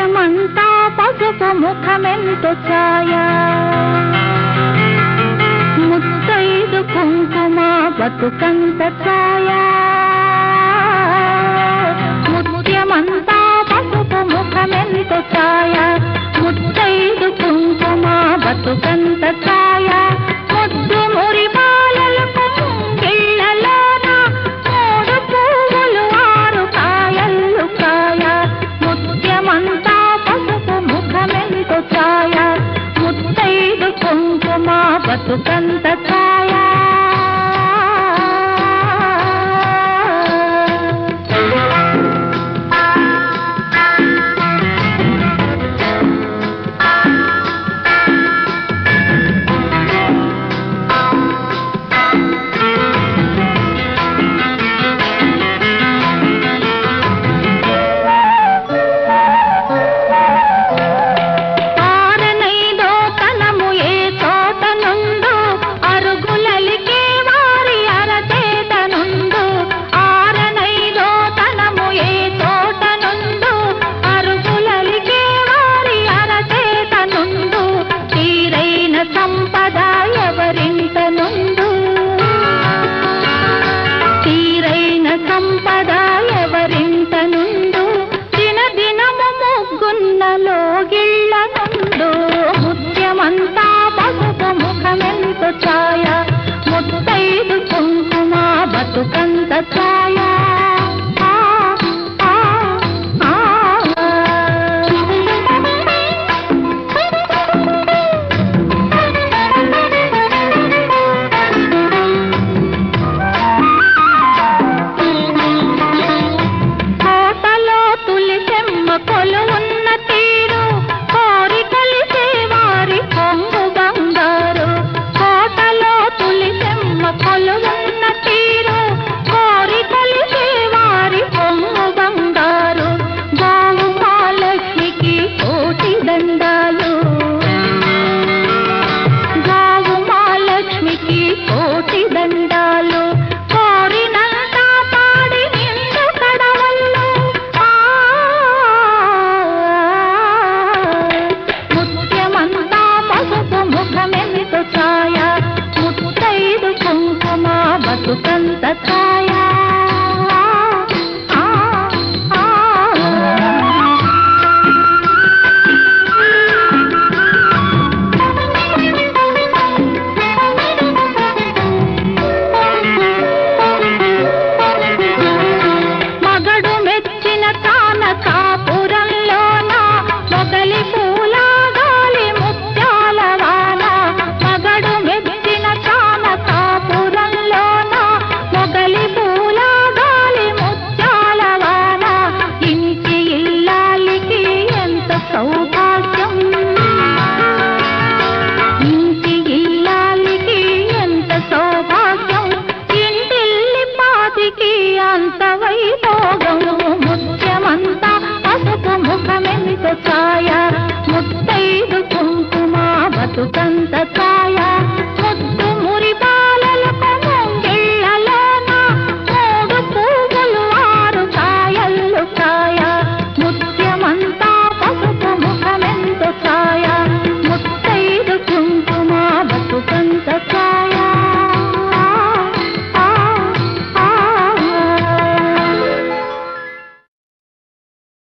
ముత్యమంతా పసుపు ముఖమెంతో ఛాయ ముత్తైదు కుంకుమ బతుకంత ఛాయ ముత్యమంతా పసుపు ముఖమెంతో ఛాయ ముత్తైదు కుంకుమ బతుకంత ఛాయ ముద్దు మురి బాలలకు ముంగిళ్ళలోన మూడు పువ్వులు ఆరు కాయల్లు కాయ ముత్యమంతా పసుపు ముఖమెంతో ఛాయ ముత్తైదు కుంకుమ బతుకంత ఛాయ ముత్యమంతా పసుపు ముఖమెంతో ఛాయ ముత్తైదు కుంకుమ బతుకంత ఛాయ కోటలో తులసమ్మ కొలువున్న తీరు కోరి కలిసే వారి కొంగు బంగారు కోటలో తులసమ్మ కొలువున్న తీరు కోరి కలిసే వారి కొంగు బంగారు గోవు మహాలక్ష్మికి కోటి దండాలు గోవు మహాలక్ష్మికి కోటి దండాలు కోరినంత పాడి నిండు కడవల్లో ముత్యమంతా పసుపు ముఖమెంతో ఛాయ ముత్తైదు కుంకుమ బతుకంత ఛాయ